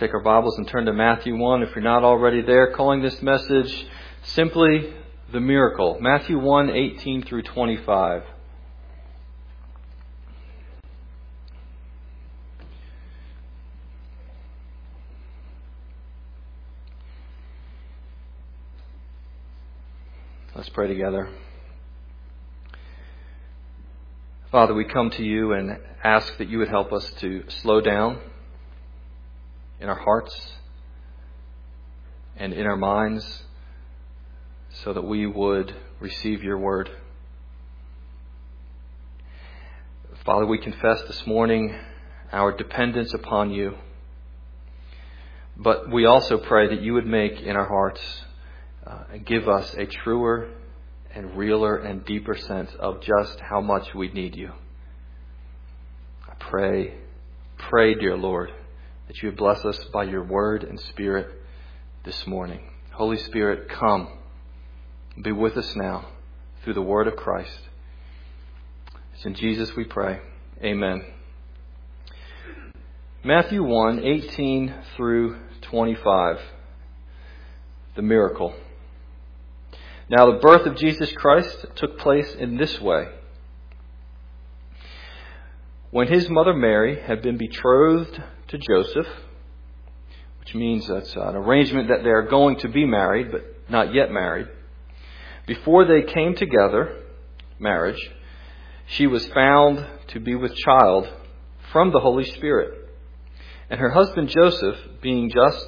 take our Bibles and turn to Matthew 1. If you're not already there, calling this message simply the miracle. Matthew 1, 18 through 25. Let's pray together. Father, we come to you and ask that you would help us to slow down in our hearts and in our minds so that we would receive your word. Father, we confess this morning our dependence upon you, but we also pray that you would make in our hearts give us a truer and realer and deeper sense of just how much we need you. I pray, dear Lord, that you would bless us by your word and spirit this morning. Holy Spirit, come. Be with us now through the word of Christ. It's in Jesus we pray. Amen. Matthew 1, 18 through 25. The miracle. Now the birth of Jesus Christ took place in this way. When his mother Mary had been betrothed to Joseph, which means that's an arrangement that they're going to be married, but not yet married, before they came together, marriage, she was found to be with child from the Holy Spirit. And her husband Joseph, being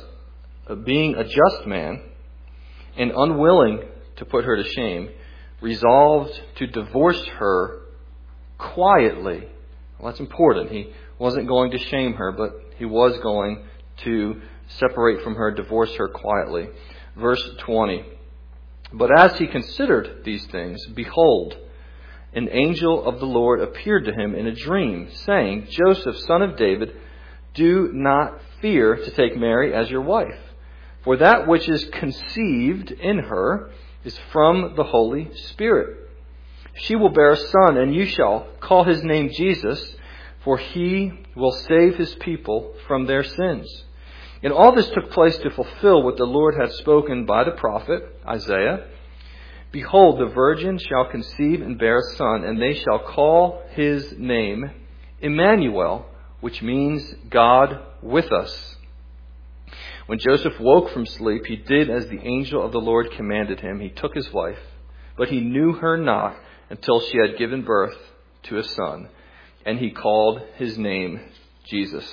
a just man and unwilling to put her to shame, resolved to divorce her quietly. Well, that's important. He wasn't going to shame her, but he was going to separate from her, divorce her quietly. Verse 20. But as he considered these things, behold, an angel of the Lord appeared to him in a dream, saying, Joseph, son of David, do not fear to take Mary as your wife, for that which is conceived in her is from the Holy Spirit. She will bear a son, and you shall call his name Jesus, for he will save his people from their sins. And all this took place to fulfill what the Lord had spoken by the prophet Isaiah. Behold, the virgin shall conceive and bear a son, and they shall call his name Emmanuel, which means God with us. When Joseph woke from sleep, he did as the angel of the Lord commanded him. He took his wife, but he knew her not until she had given birth to a son, and he called his name Jesus.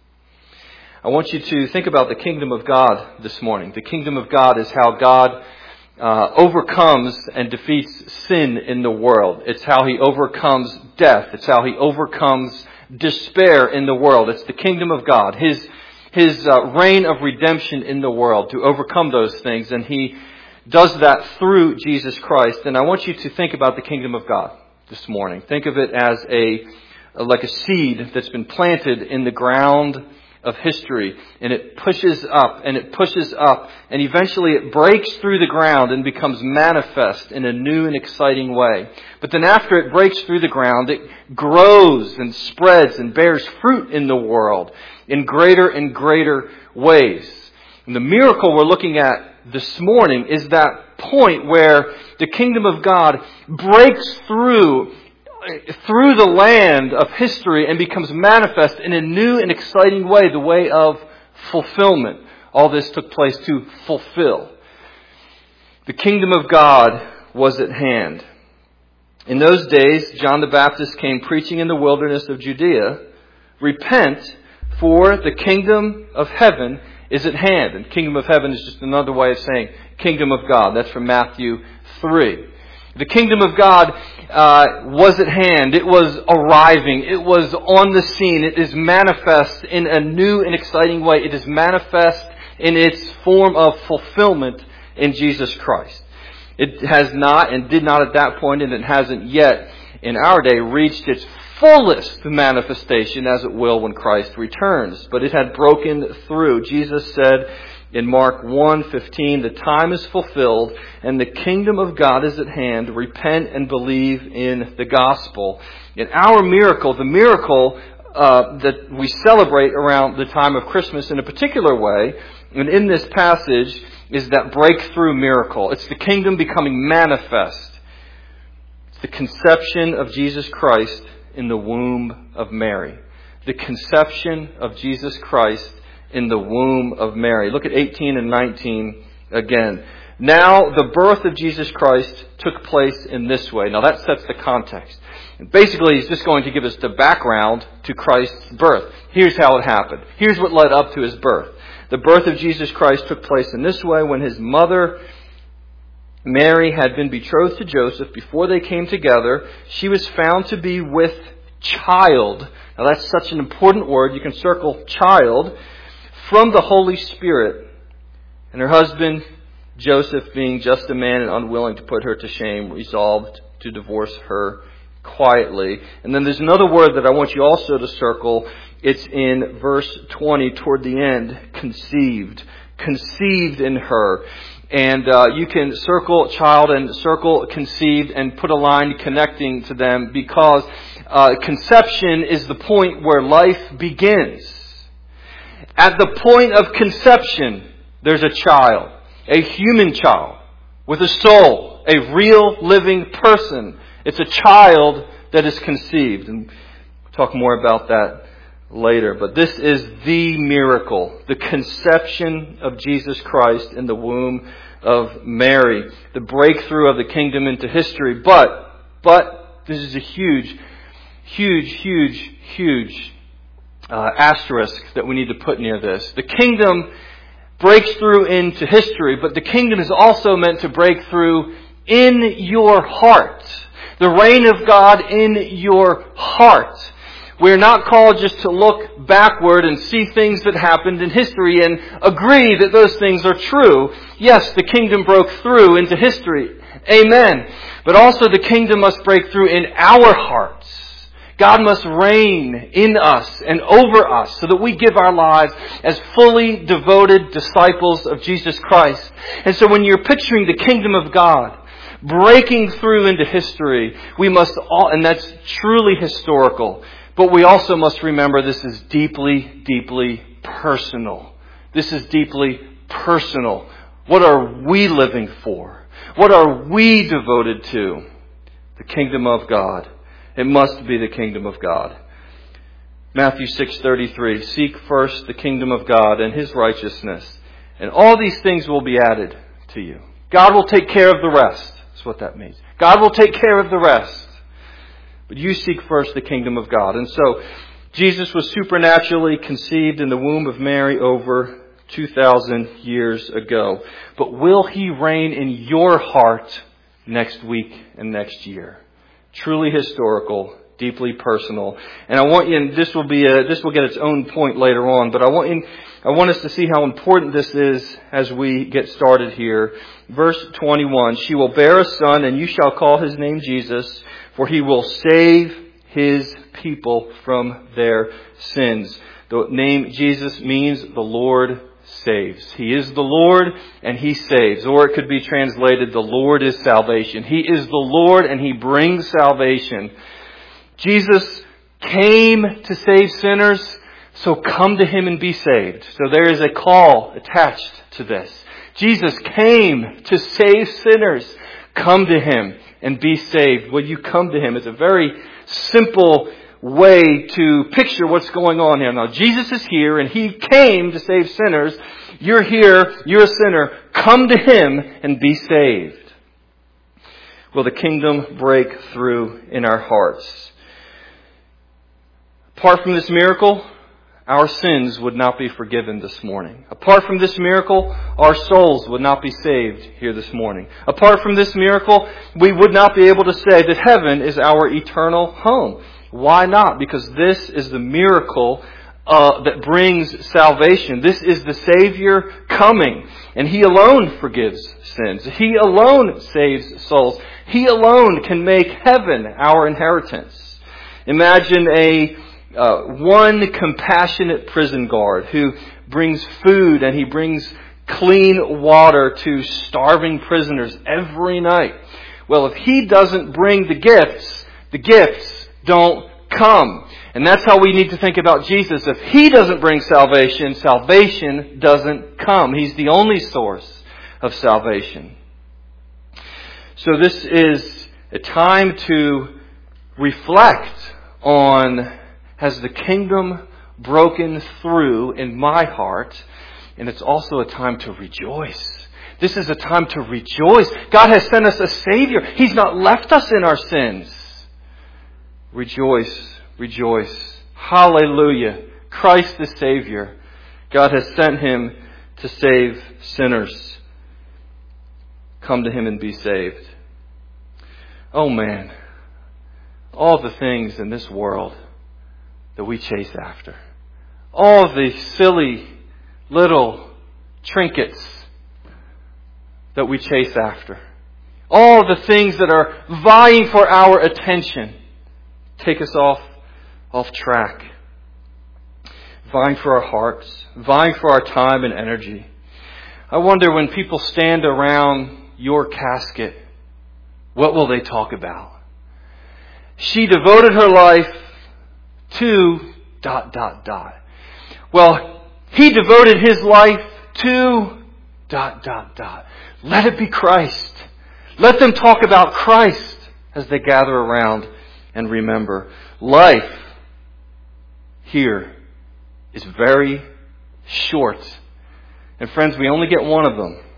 I want you to think about the kingdom of God this morning. The kingdom of God is how God overcomes and defeats sin in the world. It's how he overcomes death. It's how he overcomes despair in the world. It's the kingdom of God. His reign of redemption in the world to overcome those things. And he does that through Jesus Christ. And I want you to think about the kingdom of God this morning. Think of it as like a seed that's been planted in the ground of history. And it pushes up and it pushes up. And eventually it breaks through the ground and becomes manifest in a new and exciting way. But then after it breaks through the ground, it grows and spreads and bears fruit in the world in greater and greater ways. And the miracle we're looking at this morning is that point where the kingdom of God breaks through the land of history and becomes manifest in a new and exciting way, the way of fulfillment. All this took place to fulfill. The kingdom of God was at hand. In those days, John the Baptist came preaching in the wilderness of Judea, repent, for the kingdom of heaven is at hand. And kingdom of heaven is just another way of saying kingdom of God. That's from Matthew 3. The kingdom of God was at hand. It was arriving. It was on the scene. It is manifest in a new and exciting way. It is manifest in its form of fulfillment in Jesus Christ. It has not and did not at that point, and it hasn't yet in our day reached its fullest manifestation, as it will when Christ returns. But it had broken through. Jesus said in Mark 1:15, the time is fulfilled and the kingdom of God is at hand. Repent and believe in the gospel. In our miracle, the miracle that we celebrate around the time of Christmas in a particular way. And in this passage is that breakthrough miracle. It's the kingdom becoming manifest. It's the conception of Jesus Christ in the womb of Mary. The conception of Jesus Christ in the womb of Mary. Look at 18 and 19 again. Now, the birth of Jesus Christ took place in this way. Now, that sets the context. Basically, he's just going to give us the background to Christ's birth. Here's how it happened. Here's what led up to his birth. The birth of Jesus Christ took place in this way. When his mother, Mary, had been betrothed to Joseph, before they came together, she was found to be with child. Now, that's such an important word. You can circle child. From the Holy Spirit. And her husband, Joseph, being just a man and unwilling to put her to shame, resolved to divorce her quietly. And then there's another word that I want you also to circle. It's in verse 20 toward the end. Conceived. Conceived in her. And you can circle child and circle conceived and put a line connecting to them, because conception is the point where life begins. At the point of conception, there's a child. A human child with a soul, a real living person. It's a child that is conceived. And we'll talk more about that later. But this is the miracle, the conception of Jesus Christ in the womb of Mary, the breakthrough of the kingdom into history. But this is a huge asterisk that we need to put near this. The kingdom breaks through into history, but the kingdom is also meant to break through in your heart. The reign of God in your heart. We're not called just to look backward and see things that happened in history and agree that those things are true. Yes, the kingdom broke through into history. Amen. But also the kingdom must break through in our hearts. God must reign in us and over us so that we give our lives as fully devoted disciples of Jesus Christ. And so when you're picturing the kingdom of God breaking through into history, we must all, and that's truly historical, but we also must remember this is deeply, deeply personal. This is deeply personal. What are we living for? What are we devoted to? The kingdom of God. It must be the kingdom of God. Matthew 6:33, seek first the kingdom of God and His righteousness, and all these things will be added to you. God will take care of the rest. That's what that means. God will take care of the rest. But you seek first the kingdom of God. And so, Jesus was supernaturally conceived in the womb of Mary over 2,000 years ago. But will He reign in your heart next week and next year? Truly historical, deeply personal. And I want you, and this will get its own point later on, but I want us to see how important this is as we get started here. Verse 21, she will bear a son, and you shall call his name Jesus, for he will save his people from their sins. The name Jesus means the Lord saves. He is the Lord and He saves. Or it could be translated, the Lord is salvation. He is the Lord and He brings salvation. Jesus came to save sinners, so come to Him and be saved. So there is a call attached to this. Jesus came to save sinners. Come to Him and be saved. Will you come to Him? It's a very simple way to picture what's going on here. Now, Jesus is here and He came to save sinners. You're here, you're a sinner. Come to Him and be saved. Will the kingdom break through in our hearts? Apart from this miracle, our sins would not be forgiven this morning. Apart from this miracle, our souls would not be saved here this morning. Apart from this miracle, we would not be able to say that heaven is our eternal home. Why not? Because this is the miracle that brings salvation. This is the Savior coming. And He alone forgives sins. He alone saves souls. He alone can make heaven our inheritance. Imagine one compassionate prison guard who brings food and he brings clean water to starving prisoners every night. Well, if he doesn't bring the gifts don't come. And that's how we need to think about Jesus. If He doesn't bring salvation, salvation doesn't come. He's the only source of salvation. So this is a time to reflect on, has the kingdom broken through in my heart? And it's also a time to rejoice. This is a time to rejoice. God has sent us a Savior. He's not left us in our sins. Rejoice, rejoice. Hallelujah. Christ the Savior. God has sent Him to save sinners. Come to Him and be saved. Oh man, all the things in this world that we chase after. All the silly little trinkets that we chase after. All the things that are vying for our attention take us off track. Vying for our hearts, vying for our time and energy. I wonder, when people stand around your casket, what will they talk about? She devoted her life to ... Well, he devoted his life to ... Let it be Christ. Let them talk about Christ as they gather around and remember. Life here is very short. And friends, we only get one of them.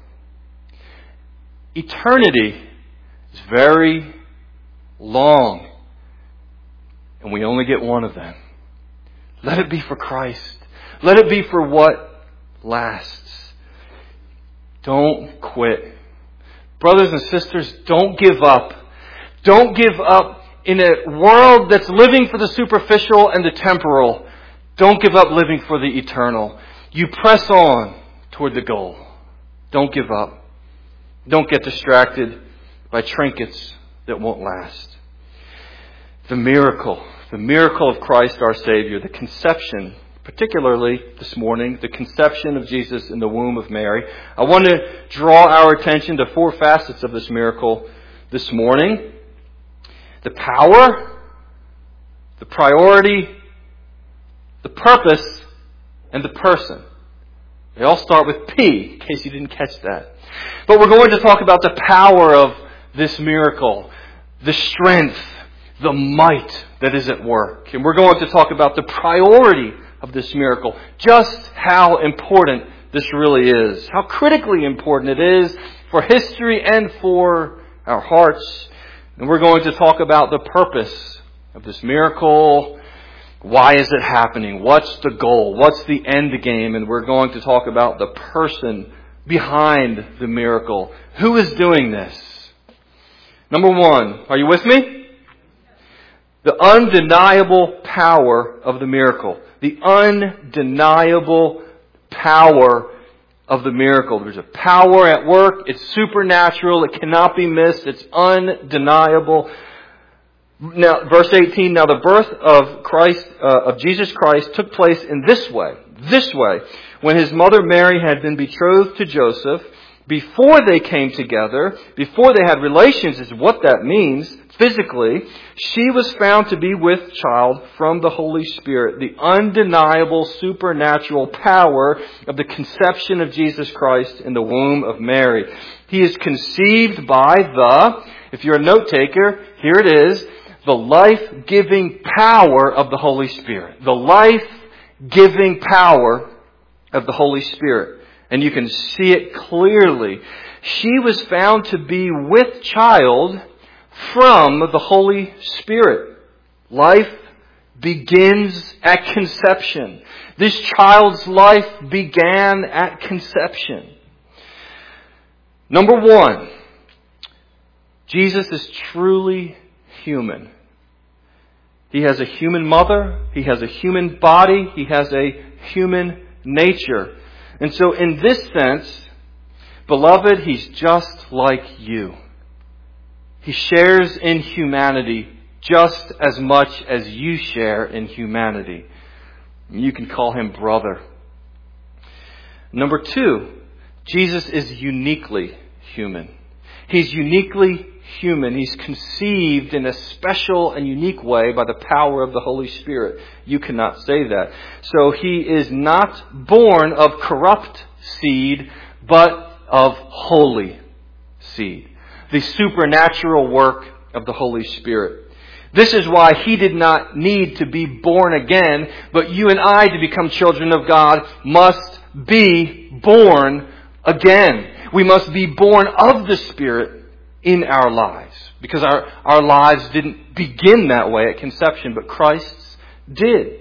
Eternity is very long. And we only get one of them. Let it be for Christ. Let it be for what lasts. Don't quit. Brothers and sisters, don't give up. Don't give up in a world that's living for the superficial and the temporal. Don't give up living for the eternal. You press on toward the goal. Don't give up. Don't get distracted by trinkets that won't last. The miracle of Christ our Savior, the conception, particularly this morning, the conception of Jesus in the womb of Mary. I want to draw our attention to 4 facets of this miracle this morning. The power, the priority, the purpose, and the person. They all start with P, in case you didn't catch that. But we're going to talk about the power of this miracle, the strength, the might that is at work. And we're going to talk about the priority of this miracle, just how important this really is, how critically important it is for history and for our hearts. And we're going to talk about the purpose of this miracle. Why is it happening? What's the goal? What's the end game? And we're going to talk about the person behind the miracle. Who is doing this? Number 1, are you with me? The undeniable power of the miracle. The undeniable power of the miracle. There's a power at work. It's supernatural. It cannot be missed. It's undeniable. Now, verse 18, now the birth of Jesus Christ took place in this way, when His mother Mary had been betrothed to Joseph, before they came together, before they had relations is what that means, physically, she was found to be with child from the Holy Spirit. The undeniable supernatural power of the conception of Jesus Christ in the womb of Mary. He is conceived by if you're a note taker, here it is, the life-giving power of the Holy Spirit. The life-giving power of the Holy Spirit. And you can see it clearly. She was found to be with child from the Holy Spirit. Life begins at conception. This child's life began at conception. Number 1, Jesus is truly human. He has a human mother. He has a human body. He has a human nature. And so in this sense, beloved, He's just like you. He shares in humanity just as much as you share in humanity. You can call Him brother. Number 2, Jesus is uniquely human. He's uniquely human. He's conceived in a special and unique way by the power of the Holy Spirit. You cannot say that. So he is not born of corrupt seed, but of holy seed. The supernatural work of the Holy Spirit. This is why he did not need to be born again, but you and I, to become children of God, must be born again. We must be born of the Spirit in our lives. Because our lives didn't begin that way at conception, but Christ's did.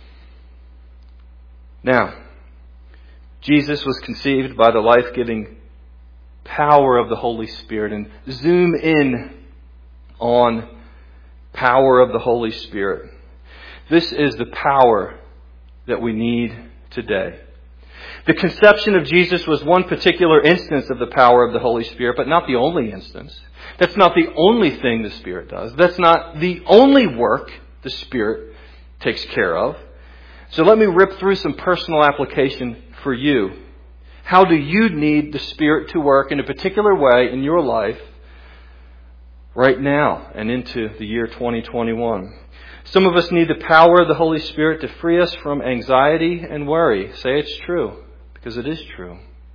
Now, Jesus was conceived by the life-giving power of the Holy Spirit. And zoom in on power of the Holy Spirit. This is the power that we need today. The conception of Jesus was one particular instance of the power of the Holy Spirit, but not the only instance. That's not the only thing the Spirit does. That's not the only work the Spirit takes care of. So let me rip through some personal application for you. How do you need the Spirit to work in a particular way in your life right now and into the year 2021? Some of us need the power of the Holy Spirit to free us from anxiety and worry. Say it's true, because it is true.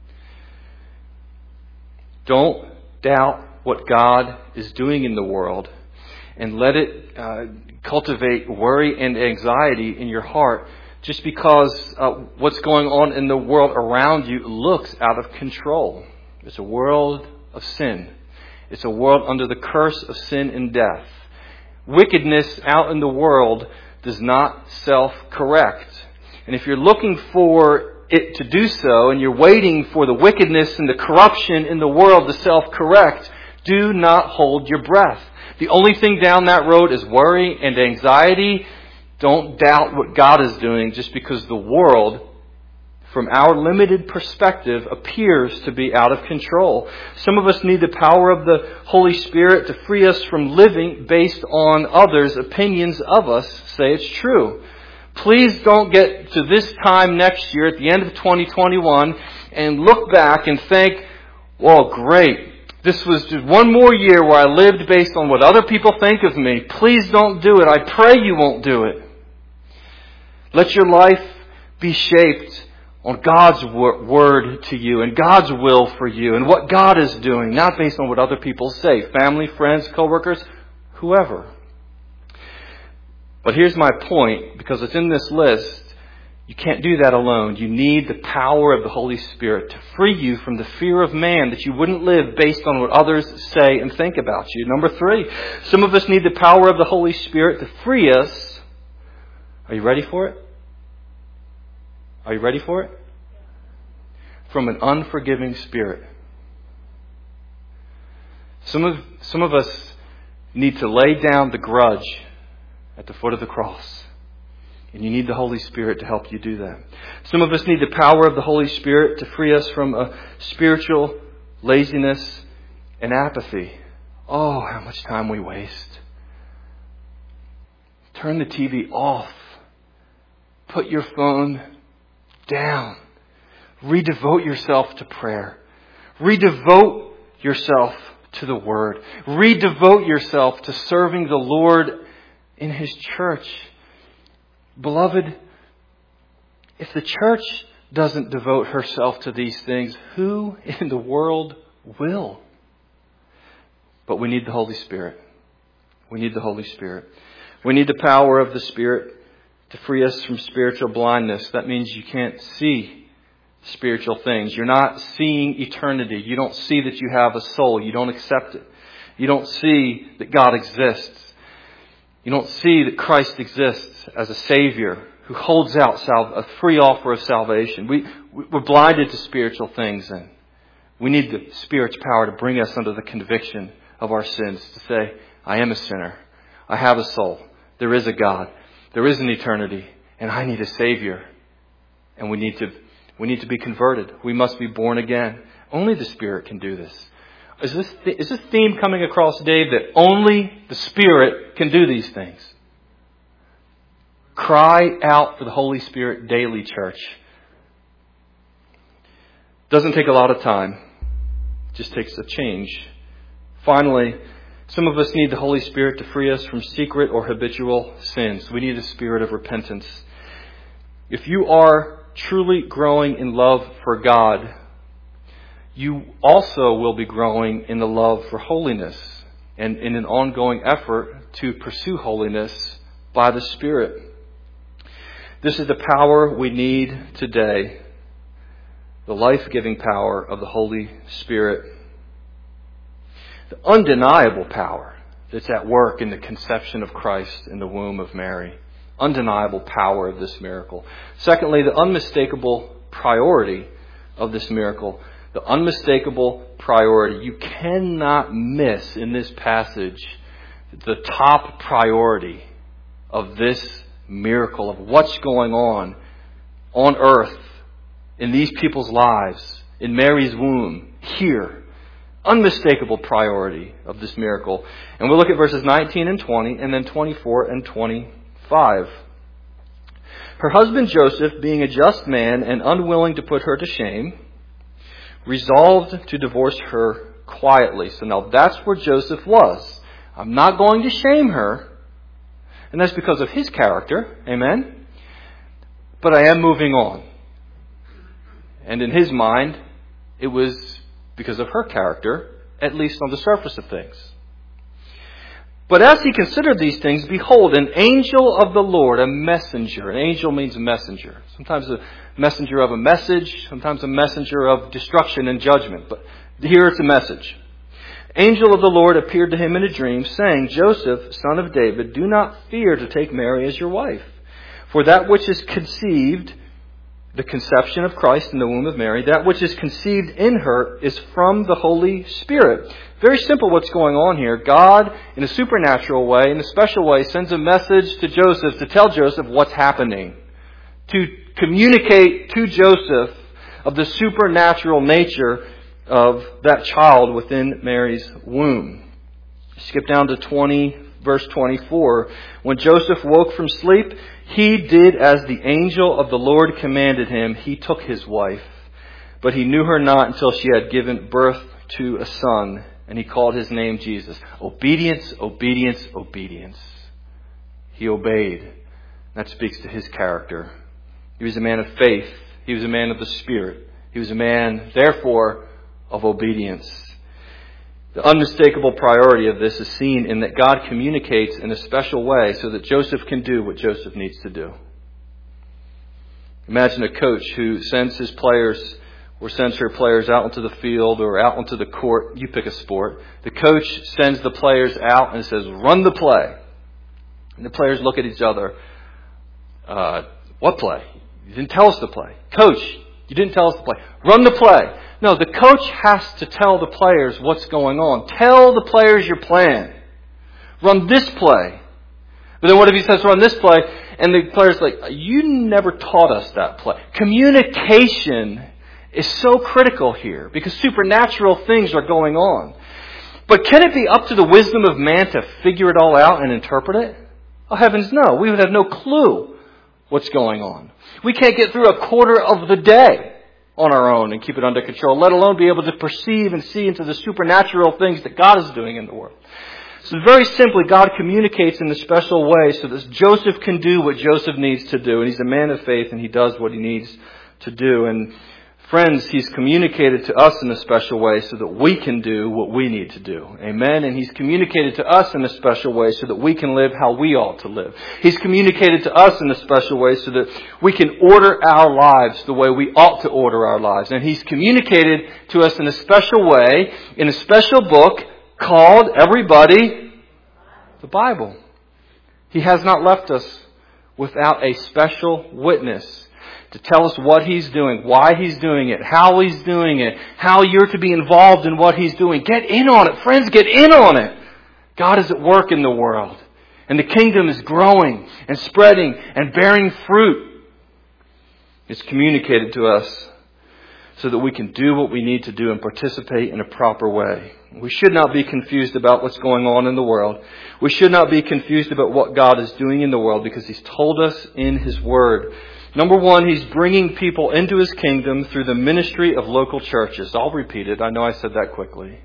Don't doubt what God is doing in the world and let it cultivate worry and anxiety in your heart just because what's going on in the world around you looks out of control. It's a world of sin. It's a world under the curse of sin and death. Wickedness out in the world does not self-correct. And if you're looking for it to do so, and you're waiting for the wickedness and the corruption in the world to self-correct, do not hold your breath. The only thing down that road is worry and anxiety. Don't doubt what God is doing just because the world, from our limited perspective, appears to be out of control. Some of us need the power of the Holy Spirit to free us from living based on others' opinions of us. Say it's true. Please don't get to this time next year at the end of 2021 and look back and think, well, great. This was just one more year where I lived based on what other people think of me. Please don't do it. I pray you won't do it. Let your life be shaped on God's word to you and God's will for you and what God is doing, not based on what other people say, family, friends, co-workers, whoever. But here's my point, because it's in this list. You can't do that alone. You need the power of the Holy Spirit to free you from the fear of man, that you wouldn't live based on what others say and think about you. Number 3, some of us need the power of the Holy Spirit to free us. Are you ready for it? Are you ready for it? From an unforgiving spirit. Some of us need to lay down the grudge at the foot of the cross. And you need the Holy Spirit to help you do that. Some of us need the power of the Holy Spirit to free us from a spiritual laziness and apathy. Oh, how much time we waste. Turn the TV off. Put your phone down. Redevote yourself to prayer. Redevote yourself to the Word. Redevote yourself to serving the Lord in His church. Beloved, if the church doesn't devote herself to these things, who in the world will? But we need the Holy Spirit. We need the Holy Spirit. We need the power of the Spirit to free us from spiritual blindness. That means you can't see spiritual things. You're not seeing eternity. You don't see that you have a soul. You don't accept it. You don't see that God exists. You don't see that Christ exists as a Savior who holds out a free offer of salvation. We're blinded to spiritual things, and we need the Spirit's power to bring us under the conviction of our sins, to say, I am a sinner. I have a soul. There is a God. There is an eternity, and I need a Savior. And we need to be converted. We must be born again. Only the Spirit can do this. Is this theme coming across, Dave, that only the Spirit can do these things? Cry out for the Holy Spirit daily, church. Doesn't take a lot of time. It just takes a change. Finally, Some of us need the Holy Spirit to free us from secret or habitual sins. We need a spirit of repentance. If you are truly growing in love for God, you also will be growing in the love for holiness and in an ongoing effort to pursue holiness by the Spirit. This is the power we need today, the life-giving power of the Holy Spirit. The undeniable power that's at work in the conception of Christ in the womb of Mary. Undeniable power of this miracle. Secondly, the unmistakable priority of this miracle. The unmistakable priority. You cannot miss in this passage the top priority of this miracle, of what's going on earth, in these people's lives, in Mary's womb, here. Unmistakable priority of this miracle. And we'll look at verses 19 and 20, and then 24 and 25. Her husband Joseph, being a just man and unwilling to put her to shame, resolved to divorce her quietly. So now that's where Joseph was. I'm not going to shame her. And that's because of his character. Amen? But I am moving on. And in his mind, it was because of her character, at least on the surface of things. But as he considered these things, behold, an angel of the Lord, a messenger. An angel means a messenger. Sometimes a messenger of a message, sometimes a messenger of destruction and judgment. But here it's a message. Angel of the Lord appeared to him in a dream, saying, Joseph, son of David, do not fear to take Mary as your wife. For that which is conceived, the conception of Christ in the womb of Mary, that which is conceived in her is from the Holy Spirit. Very simple what's going on here. God, in a supernatural way, in a special way, sends a message to Joseph to tell Joseph what's happening. To communicate to Joseph of the supernatural nature of that child within Mary's womb. Skip down to verse 24. When Joseph woke from sleep, he did as the angel of the Lord commanded him. He took his wife, but he knew her not until she had given birth to a son, and he called his name Jesus. Obedience, obedience, obedience. He obeyed. That speaks to his character. He was a man of faith. He was a man of the Spirit. He was a man, therefore, of obedience. The unmistakable priority of this is seen in that God communicates in a special way so that Joseph can do what Joseph needs to do. Imagine a coach who sends his players or sends her players out into the field or out into the court. You pick a sport. The coach sends the players out and says, run the play. And the players look at each other. What play? You didn't tell us the play. Coach, you didn't tell us the play. Run the play. No, the coach has to tell the players what's going on. Tell the players your plan. Run this play. But then what if he says run this play and the player's like, you never taught us that play. Communication is so critical here because supernatural things are going on. But can it be up to the wisdom of man to figure it all out and interpret it? Oh, heavens no. We would have no clue what's going on. We can't get through a quarter of the day on our own and keep it under control, let alone be able to perceive and see into the supernatural things that God is doing in the world. So very simply, God communicates in a special way so that Joseph can do what Joseph needs to do. And he's a man of faith and he does what he needs to do. And friends, he's communicated to us in a special way so that we can do what we need to do. Amen? And he's communicated to us in a special way so that we can live how we ought to live. He's communicated to us in a special way so that we can order our lives the way we ought to order our lives. And he's communicated to us in a special way, in a special book called, everybody, the Bible. He has not left us without a special witness to tell us what he's doing, why he's doing it, how he's doing it, how you're to be involved in what he's doing. Get in on it, friends, get in on it. God is at work in the world. And the kingdom is growing and spreading and bearing fruit. It's communicated to us so that we can do what we need to do and participate in a proper way. We should not be confused about what's going on in the world. We should not be confused about what God is doing in the world because he's told us in his word. Number one, he's bringing people into his kingdom through the ministry of local churches. I'll repeat it. I know I said that quickly.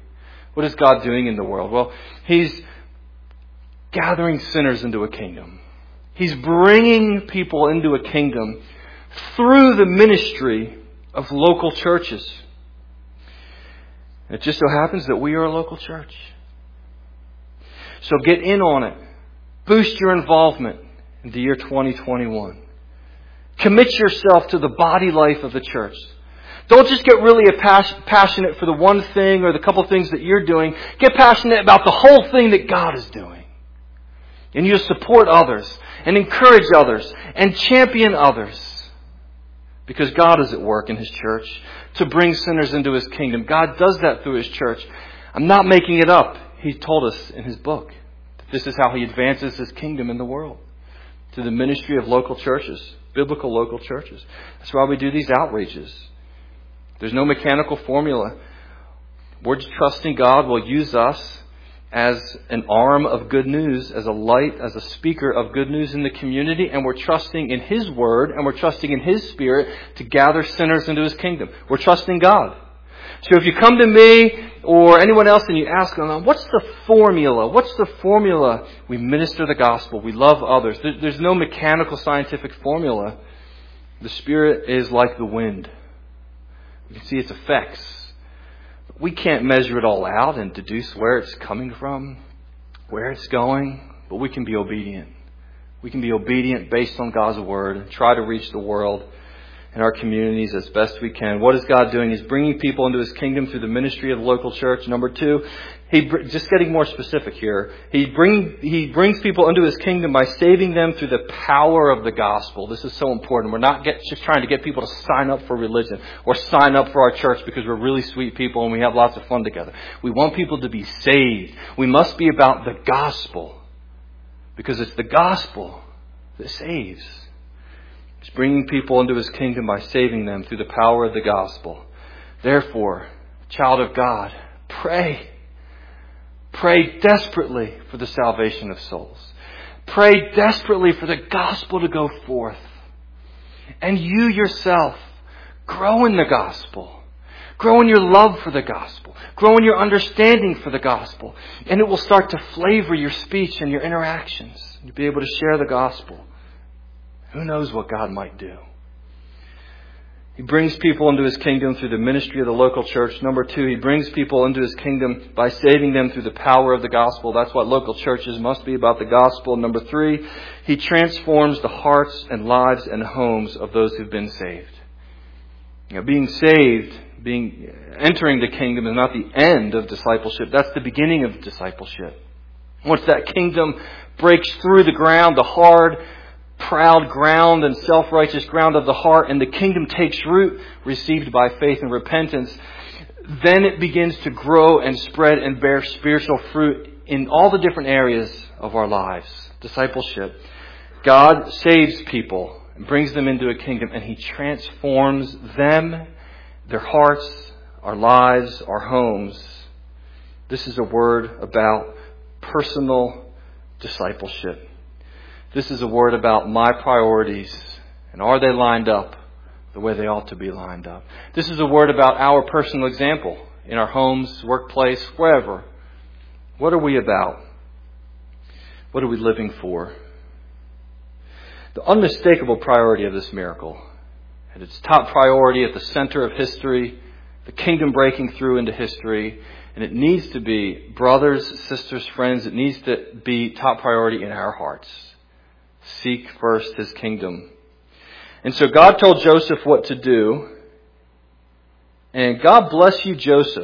What is God doing in the world? Well, He's gathering sinners into a kingdom. He's bringing people into a kingdom through the ministry of local churches. It just so happens that we are a local church. So get in on it. Boost your involvement in the year 2021. Commit yourself to the body life of the church. Don't just get really passionate for the one thing or the couple things that you're doing. Get passionate about the whole thing that God is doing. And you support others and encourage others and champion others. Because God is at work in His church to bring sinners into His kingdom. God does that through His church. I'm not making it up. He told us in His book that this is how He advances His kingdom in the world. To the ministry of local churches, biblical local churches. That's why we do these outreaches. There's no mechanical formula. We're just trusting God will use us as an arm of good news, as a light, as a speaker of good news in the community, and we're trusting in His Word, and we're trusting in His Spirit to gather sinners into His kingdom. We're trusting God. So if you come to me or anyone else and you ask them, what's the formula? What's the formula? We minister the gospel. We love others. There's no mechanical scientific formula. The Spirit is like the wind. We can see its effects. We can't measure it all out and deduce where it's coming from, where it's going, but we can be obedient. We can be obedient based on God's Word and try to reach the world and our communities as best we can. What is God doing? He's bringing people into His kingdom through the ministry of the local church. Number two, just getting more specific here, He brings people into His kingdom by saving them through the power of the gospel. This is so important. We're not just trying to get people to sign up for religion or sign up for our church because we're really sweet people and we have lots of fun together. We want people to be saved. We must be about the gospel because it's the gospel that saves. He's bringing people into His kingdom by saving them through the power of the gospel. Therefore, child of God, pray. Pray desperately for the salvation of souls. Pray desperately for the gospel to go forth. And you yourself, grow in the gospel. Grow in your love for the gospel. Grow in your understanding for the gospel. And it will start to flavor your speech and your interactions. You'll be able to share the gospel. Who knows what God might do? He brings people into His kingdom through the ministry of the local church. Number two, He brings people into His kingdom by saving them through the power of the gospel. That's what local churches must be, about the gospel. Number three, He transforms the hearts and lives and homes of those who've been saved. Being saved, entering the kingdom is not the end of discipleship. That's the beginning of discipleship. Once that kingdom breaks through the ground, the hard, proud ground and self-righteous ground of the heart, and the kingdom takes root, received by faith and repentance, then it begins to grow and spread and bear spiritual fruit in all the different areas of our lives. Discipleship. God saves people and brings them into a kingdom, and He transforms them, their hearts, our lives, our homes. This is a word about personal discipleship. This is a word about my priorities, and are they lined up the way they ought to be lined up? This is a word about our personal example in our homes, workplace, wherever. What are we about? What are we living for? The unmistakable priority of this miracle, and its top priority at the center of history, the kingdom breaking through into history, and it needs to be, brothers, sisters, friends, it needs to be top priority in our hearts. Seek first His kingdom. And so God told Joseph what to do. And God bless you, Joseph.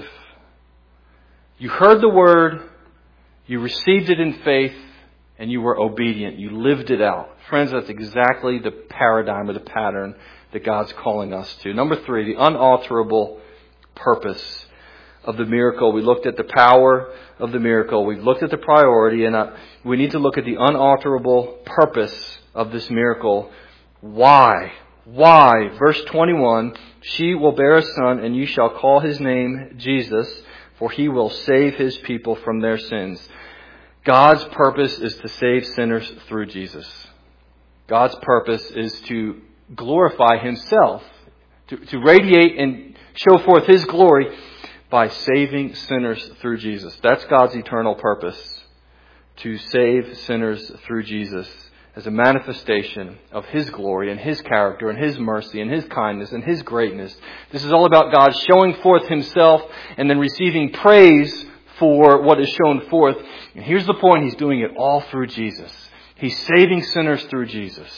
You heard the word, you received it in faith, and you were obedient. You lived it out. Friends, that's exactly the paradigm or the pattern that God's calling us to. Number three, the unalterable purpose of the miracle. We looked at the power of the miracle. We've looked at the priority, and we need to look at the unalterable purpose of this miracle. Why? Why? Verse 21, she will bear a son, and you shall call his name Jesus, for he will save his people from their sins. God's purpose is to save sinners through Jesus. God's purpose is to glorify Himself, to radiate and show forth His glory by saving sinners through Jesus. That's God's eternal purpose, to save sinners through Jesus as a manifestation of His glory and His character and His mercy and His kindness and His greatness. This is all about God showing forth Himself and then receiving praise for what is shown forth. And here's the point. He's doing it all through Jesus. He's saving sinners through Jesus.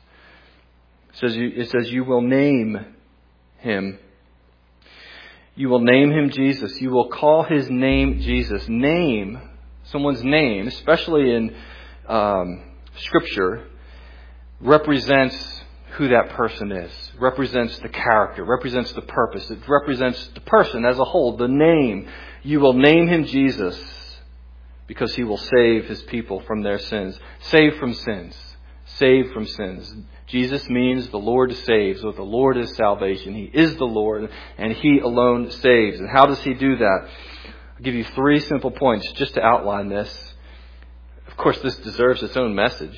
It says you will name Him. You will name Him Jesus. You will call His name Jesus. Name, someone's name, especially in Scripture, represents who that person is. Represents the character. Represents the purpose. It represents the person as a whole. The name. You will name Him Jesus because He will save His people from their sins. Save from sins. Save from sins. Jesus means the Lord saves, or the Lord is salvation. He is the Lord, and He alone saves. And how does He do that? I'll give you 3 simple points just to outline this. Of course, this deserves its own message.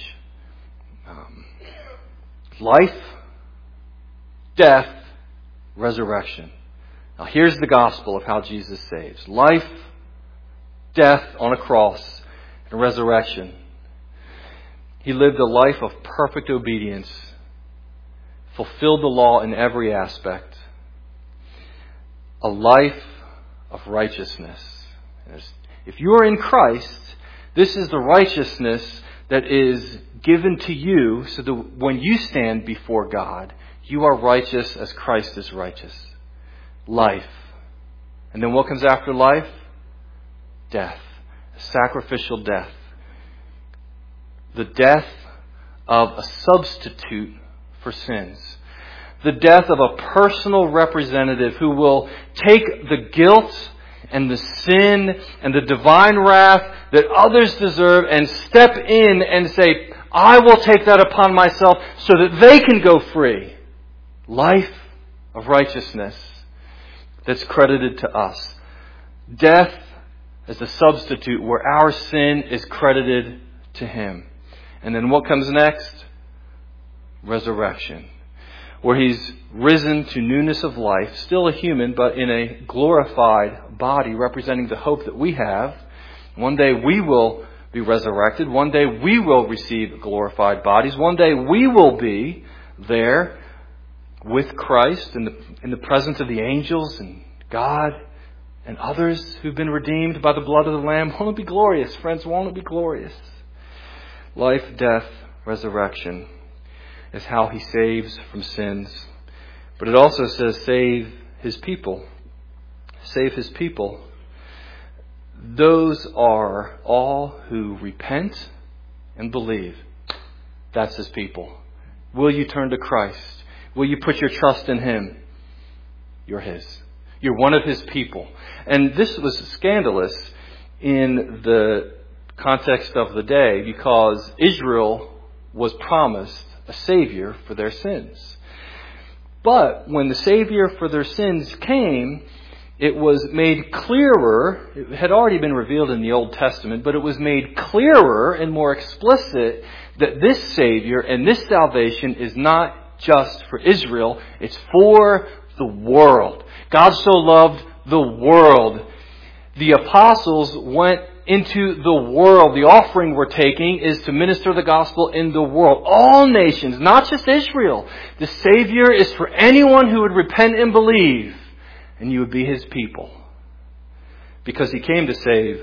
Life, death, resurrection. Now here's the gospel of how Jesus saves. Life, death on a cross, and resurrection. He lived a life of perfect obedience, fulfilled the law in every aspect. A life of righteousness. If you are in Christ, this is the righteousness that is given to you so that when you stand before God, you are righteous as Christ is righteous. Life. And then what comes after life? Death. A sacrificial death. The death of a substitute for sins. The death of a personal representative who will take the guilt and the sin and the divine wrath that others deserve and step in and say, I will take that upon myself so that they can go free. Life of righteousness that's credited to us. Death as a substitute where our sin is credited to Him. And then what comes next? Resurrection. Where He's risen to newness of life, still a human, but in a glorified body, representing the hope that we have. One day we will be resurrected. One day we will receive glorified bodies. One day we will be there with Christ in the presence of the angels and God and others who've been redeemed by the blood of the Lamb. Won't it be glorious, friends? Won't it be glorious? Life, death, resurrection is how He saves from sins. But it also says save His people. Save His people. Those are all who repent and believe. That's His people. Will you turn to Christ? Will you put your trust in Him? You're His. You're one of His people. And this was scandalous in the context of the day because Israel was promised a Savior for their sins. But when the Savior for their sins came, it was made clearer. It had already been revealed in the Old Testament, but it was made clearer and more explicit that this Savior and this salvation is not just for Israel. It's for the world. God so loved the world. The apostles went into the world. The offering we're taking is to minister the gospel in the world. All nations, not just Israel. The Savior is for anyone who would repent and believe, and you would be His people. Because He came to save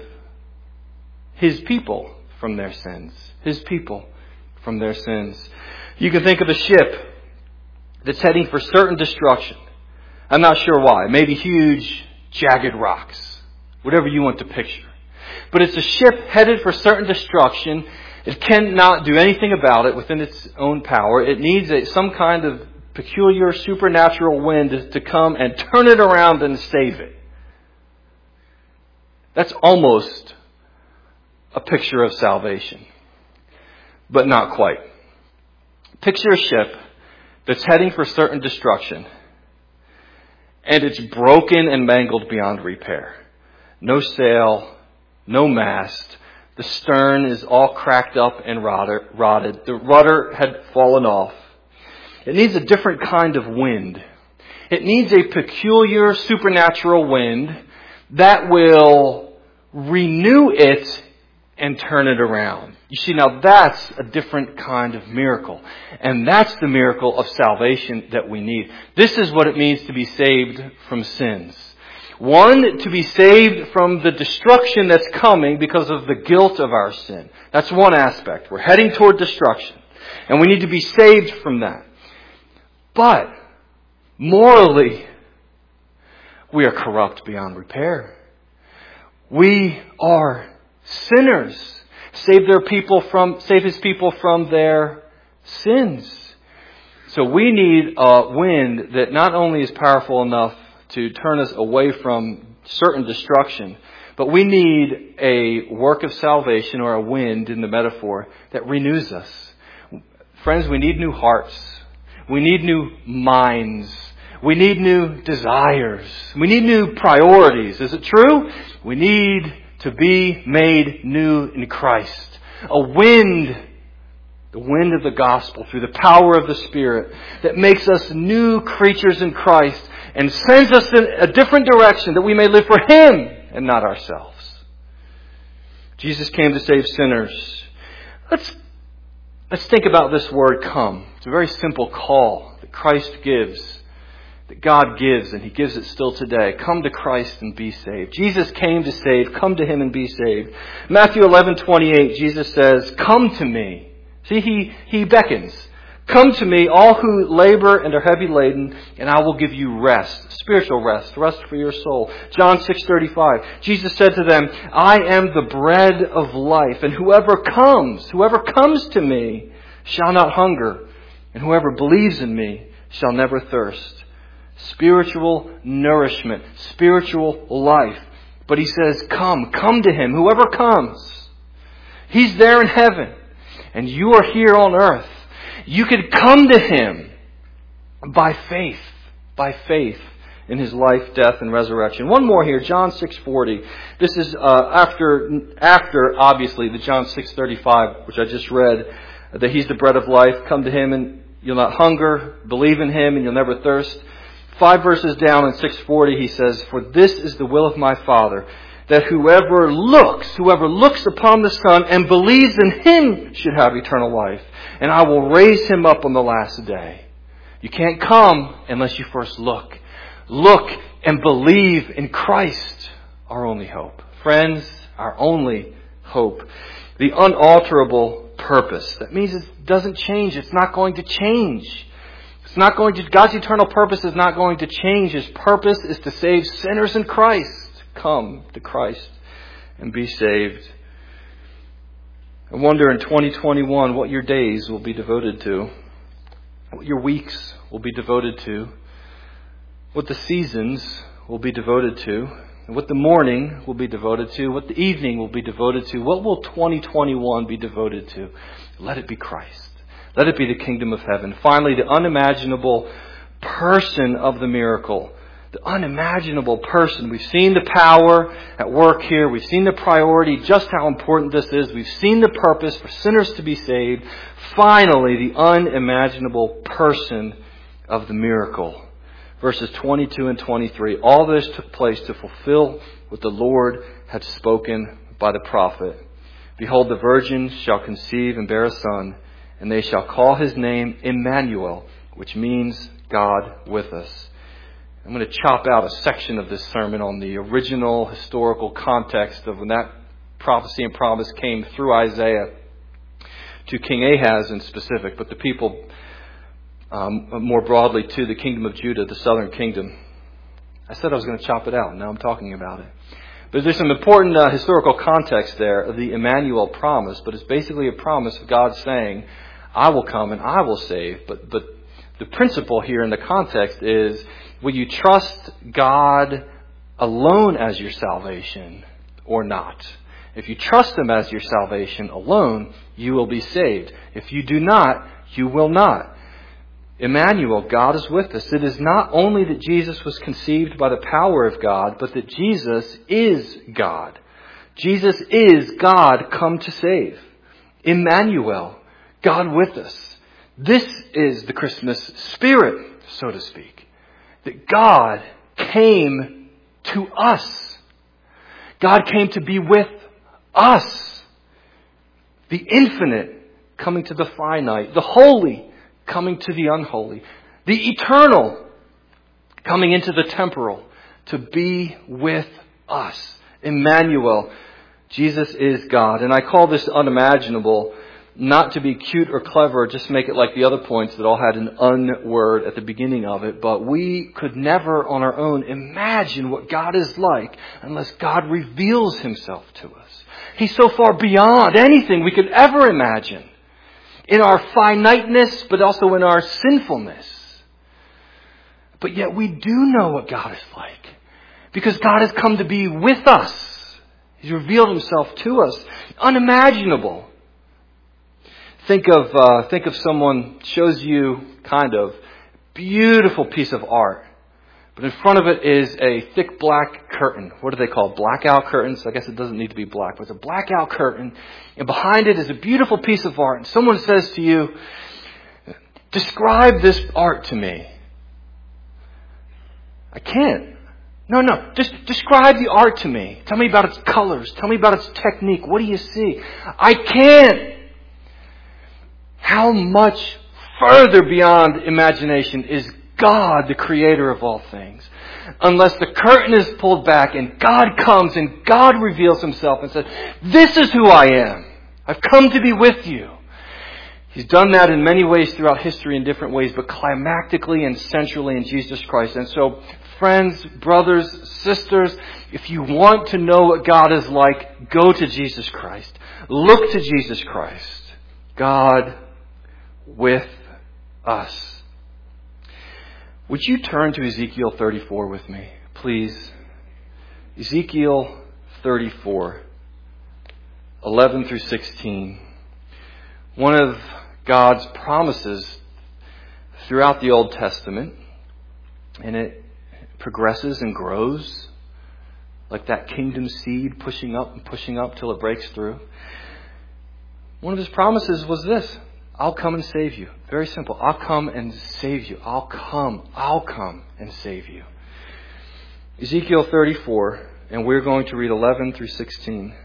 His people from their sins. His people from their sins. You can think of a ship that's heading for certain destruction. I'm not sure why. Maybe huge, jagged rocks. Whatever you want to picture. But it's a ship headed for certain destruction. It cannot do anything about it within its own power. It needs some kind of peculiar supernatural wind to come and turn it around and save it. That's almost a picture of salvation. But not quite. Picture a ship that's heading for certain destruction. And it's broken and mangled beyond repair. No sail. No mast. The stern is all cracked up and rotted. The rudder had fallen off. It needs a different kind of wind. It needs a peculiar supernatural wind that will renew it and turn it around. You see, now that's a different kind of miracle. And that's the miracle of salvation that we need. This is what it means to be saved from sins. One, to be saved from the destruction that's coming because of the guilt of our sin. That's one aspect. We're heading toward destruction. And we need to be saved from that. But, morally, we are corrupt beyond repair. We are sinners. Save His people from their sins. So we need a wind that not only is powerful enough to turn us away from certain destruction, but we need a work of salvation, or a wind in the metaphor, that renews us. Friends, we need new hearts. We need new minds. We need new desires. We need new priorities. Is it true? We need to be made new in Christ. A wind, the wind of the gospel through the power of the Spirit, that makes us new creatures in Christ and sends us in a different direction, that we may live for Him and not ourselves. Jesus came to save sinners. Let's think about this word come. It's a very simple call that Christ gives, that God gives, and He gives it still today. Come to Christ and be saved. Jesus came to save. Come to Him and be saved. Matthew 11:28, Jesus says, "Come to me." See, He beckons. "Come to me, all who labor and are heavy laden, and I will give you rest." Spiritual rest for your soul. John 6:35. Jesus said to them, "I am the bread of life, and whoever comes to me shall not hunger, and whoever believes in me shall never thirst." Spiritual nourishment, spiritual life. But He says, come to Him. Whoever comes, He's there in heaven, and you are here on earth. You could come to Him by faith in His life, death, and resurrection. One more here, John 6:40. This is after obviously the John 6:35, which I just read, that He's the bread of life. Come to Him and you'll not hunger. Believe in Him and you'll never thirst. 5 verses down in 6:40, He says, "For this is the will of my Father, that whoever looks upon the Son and believes in Him should have eternal life. And I will raise him up on the last day." You can't come unless you first look. Look and believe in Christ, our only hope. Friends, our only hope. The unalterable purpose. That means it doesn't change. It's not going to change. God's eternal purpose is not going to change. His purpose is to save sinners in Christ. Come to Christ and be saved. I wonder in 2021 what your days will be devoted to, what your weeks will be devoted to, what the seasons will be devoted to, and what the morning will be devoted to, what the evening will be devoted to. What will 2021 be devoted to? Let it be Christ. Let it be the kingdom of heaven. Finally, the unimaginable person of the miracle. The unimaginable person. We've seen the power at work here. We've seen the priority, just how important this is. We've seen the purpose for sinners to be saved. Finally, the unimaginable person of the miracle. Verses 22 and 23. All this took place to fulfill what the Lord had spoken by the prophet. "Behold, the virgin shall conceive and bear a son, and they shall call his name Emmanuel," which means God with us. I'm going to chop out a section of this sermon on the original historical context of when that prophecy and promise came through Isaiah to King Ahaz in specific, but the people more broadly to the kingdom of Judah, the southern kingdom. I said I was going to chop it out, and now I'm talking about it. But there's some important historical context there of the Emmanuel promise, but it's basically a promise of God saying, "I will come and I will save." But the principle here in the context is, will you trust God alone as your salvation or not? If you trust Him as your salvation alone, you will be saved. If you do not, you will not. Emmanuel, God is with us. It is not only that Jesus was conceived by the power of God, but that Jesus is God. Jesus is God come to save. Emmanuel, God with us. This is the Christmas spirit, so to speak. That God came to us God came to be with us. The infinite coming to the finite. The holy coming to the unholy. The eternal coming into the temporal to be with us. Emmanuel. Jesus is God. And I call this unimaginable not to be cute or clever, just make it like the other points that all had an un-word at the beginning of it. But we could never on our own imagine what God is like unless God reveals himself to us. He's so far beyond anything we could ever imagine in our finiteness, but also in our sinfulness. But yet we do know what God is like because God has come to be with us. He's revealed himself to us. Unimaginable. Think of someone shows you kind of beautiful piece of art, but in front of it is a thick black curtain. What do they call blackout curtains? I guess it doesn't need to be black, but it's a blackout curtain, and behind it is a beautiful piece of art. And someone says to you, "Describe this art to me." I can't. No. Just describe the art to me. Tell me about its colors. Tell me about its technique. What do you see? I can't. How much further beyond imagination is God, the creator of all things? Unless the curtain is pulled back and God comes and God reveals himself and says, "This is who I am. I've come to be with you." He's done that in many ways throughout history in different ways, but climactically and centrally in Jesus Christ. And so, friends, brothers, sisters, if you want to know what God is like, go to Jesus Christ. Look to Jesus Christ. God with us. Would you turn to Ezekiel 34 with me, please? Ezekiel 34, 11 through 16. One of God's promises throughout the Old Testament, and it progresses and grows like that kingdom seed pushing up till it breaks through. One of his promises was this: I'll come and save you. Very simple. I'll come and save you. I'll come and save you. Ezekiel 34, and we're going to read 11 through 16.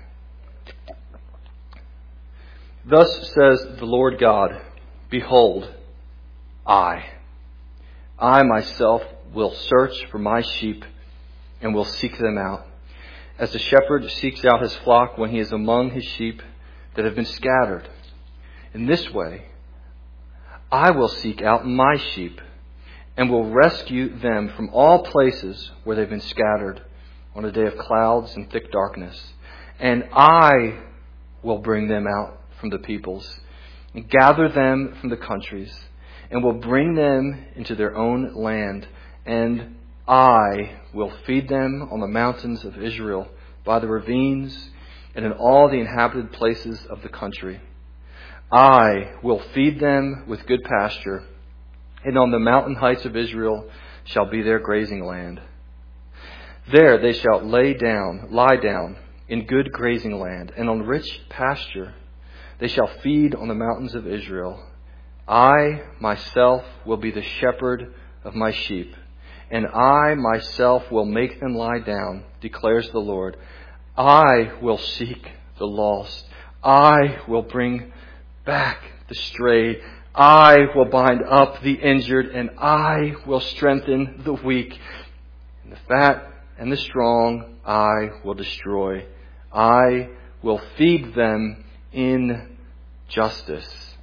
Thus says the Lord God, "Behold, I myself will search for my sheep and will seek them out, as the shepherd seeks out his flock when he is among his sheep that have been scattered. In this way, I will seek out my sheep and will rescue them from all places where they've been scattered on a day of clouds and thick darkness. And I will bring them out from the peoples and gather them from the countries and will bring them into their own land. And I will feed them on the mountains of Israel, by the ravines, and in all the inhabited places of the country. I will feed them with good pasture, and on the mountain heights of Israel shall be their grazing land. There they shall lie down in good grazing land, and on rich pasture they shall feed on the mountains of Israel. I myself will be the shepherd of my sheep, and I myself will make them lie down, declares the Lord. I will seek the lost. I will bring back the strayed. I will bind up the injured, and I will strengthen the weak. And the fat and the strong I will destroy. I will feed them in justice.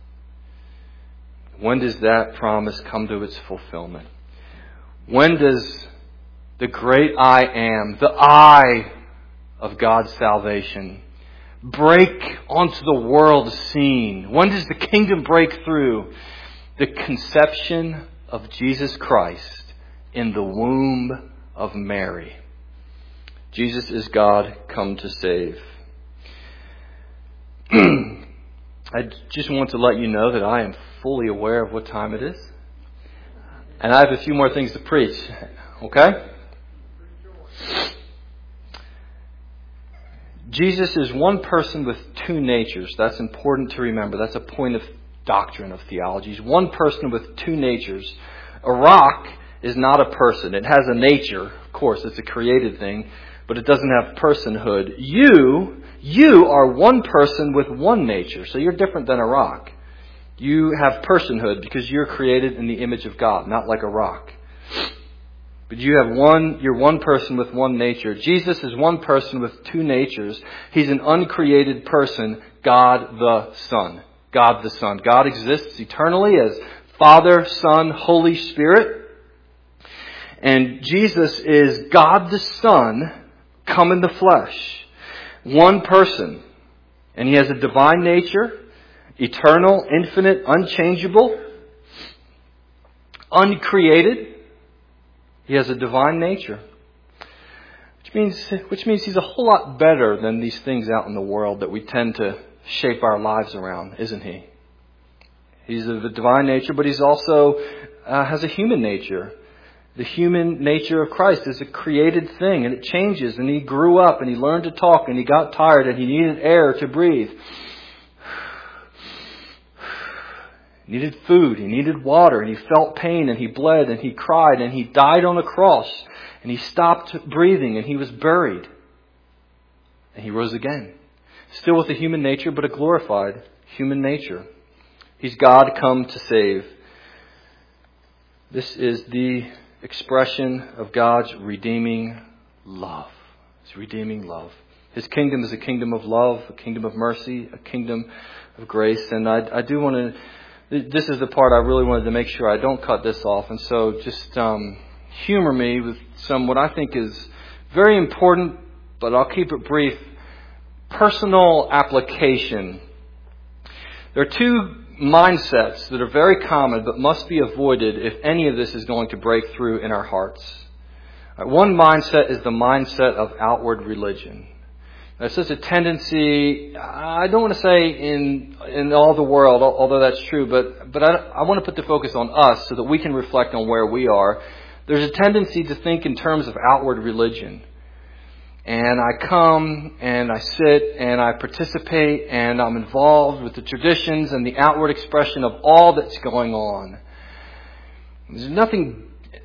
When does that promise come to its fulfillment? When does the great I am, the I of God's salvation, break onto the world scene? When does the kingdom break through? The conception of Jesus Christ in the womb of Mary. Jesus is God come to save. I just want to let you know that I am fully aware of what time it is. And I have a few more things to preach. Okay? Jesus is one person with two natures. That's important to remember. That's a point of doctrine of theology. He's one person with two natures. A rock is not a person. It has a nature. Of course, it's a created thing. but it doesn't have personhood. You are one person with one nature, so you're different than a rock. You have personhood because you're created in the image of God, not like a rock. But you're one person with one nature. Jesus is one person with two natures. He's an uncreated person, God the Son. God the Son. God exists eternally as Father, Son, Holy Spirit. And Jesus is God the Son come in the flesh. One person. And He has a divine nature, eternal, infinite, unchangeable, uncreated. He has a divine nature, which means He's a whole lot better than these things out in the world that we tend to shape our lives around, isn't He? He's of a divine nature, but He's also has a human nature. The human nature of Christ is a created thing, and it changes. And He grew up, and He learned to talk, and He got tired, and He needed air to breathe. He needed food, He needed water, and He felt pain, and He bled, and He cried, and He died on a cross, and He stopped breathing, and He was buried. And He rose again. Still with a human nature, but a glorified human nature. He's God come to save. This is the expression of God's redeeming love. His redeeming love. His kingdom is a kingdom of love, a kingdom of mercy, a kingdom of grace. And I do want to... This is the part I really wanted to make sure I don't cut this off. And so just humor me with some what I think is very important, but I'll keep it brief, personal application. There are two mindsets that are very common but must be avoided if any of this is going to break through in our hearts. One mindset is the mindset of outward religion. It's such a tendency, I don't want to say in all the world, although that's true, but I want to put the focus on us so that we can reflect on where we are. There's a tendency to think in terms of outward religion. And I come and I sit and I participate and I'm involved with the traditions and the outward expression of all that's going on. There's nothing...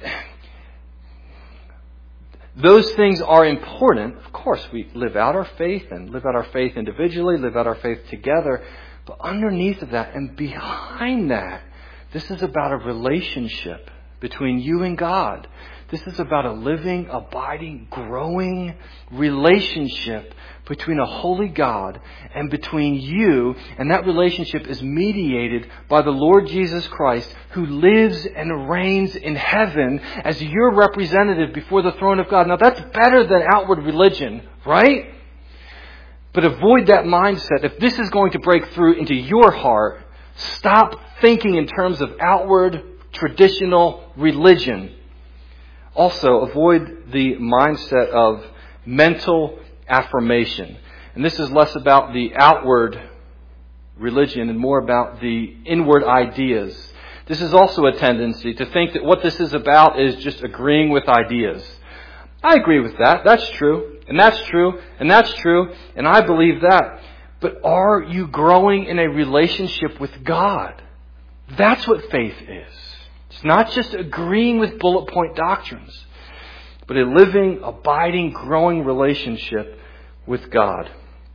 Those things are important. Of course, we live out our faith and live out our faith individually, live out our faith together. But underneath of that and behind that, this is about a relationship between you and God. This is about a living, abiding, growing relationship between a holy God and between you. And that relationship is mediated by the Lord Jesus Christ, who lives and reigns in heaven as your representative before the throne of God. Now that's better than outward religion, right? But avoid that mindset. If this is going to break through into your heart, stop thinking in terms of outward, traditional religion. Also, avoid the mindset of mental affirmation. And this is less about the outward religion and more about the inward ideas. This is also a tendency to think that what this is about is just agreeing with ideas. I agree with that. That's true. And that's true. And that's true. And I believe that. But are you growing in a relationship with God? That's what faith is. It's not just agreeing with bullet point doctrines, but a living, abiding, growing relationship with God.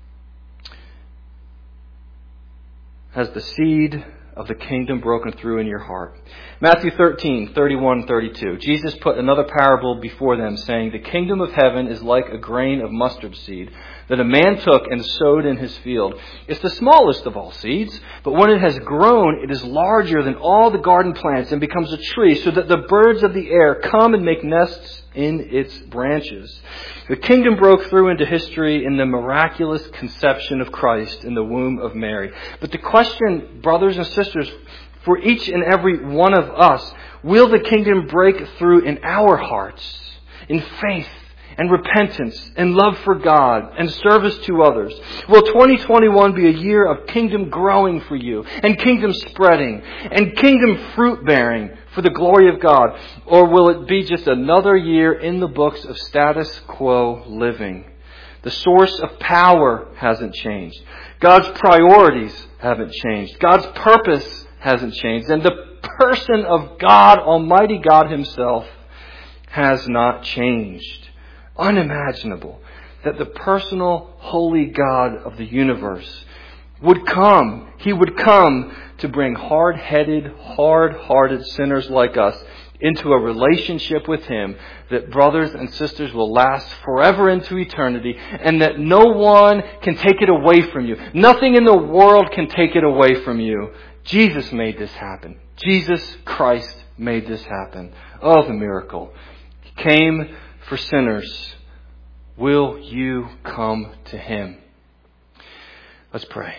Has the seed of the kingdom broken through in your heart? Matthew 13, 31, 32. Jesus put another parable before them, saying, "The kingdom of heaven is like a grain of mustard seed that a man took and sowed in his field. It's the smallest of all seeds, but when it has grown, it is larger than all the garden plants and becomes a tree, so that the birds of the air come and make nests in its branches." The kingdom broke through into history in the miraculous conception of Christ in the womb of Mary. But the question, brothers and sisters, for each and every one of us, will the kingdom break through in our hearts, in faith and repentance and love for God and service to others? Will 2021 be a year of kingdom growing for you and kingdom spreading and kingdom fruit bearing for the glory of God? Or will it be just another year in the books of status quo living? The source of power hasn't changed. God's priorities haven't changed. God's purpose hasn't changed. And the person of God, Almighty God Himself, has not changed. unimaginable that the personal, holy God of the universe would come. He would come to bring hard-headed, hard-hearted sinners like us into a relationship with Him that, brothers and sisters, will last forever into eternity, and that no one can take it away from you. Nothing in the world can take it away from you. Jesus made this happen. Jesus Christ made this happen. Oh, the miracle. He came for sinners. Will you come to Him? Let's pray.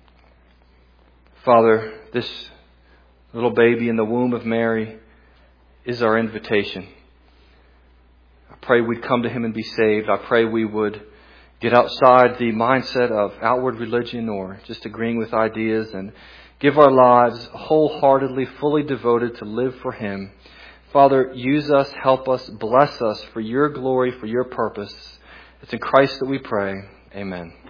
Father, this little baby in the womb of Mary is our invitation. I pray we'd come to Him and be saved. I pray we would get outside the mindset of outward religion or just agreeing with ideas and give our lives wholeheartedly, fully devoted to live for Him. Father, use us, help us, bless us for Your glory, for Your purpose. It's in Christ that we pray. Amen.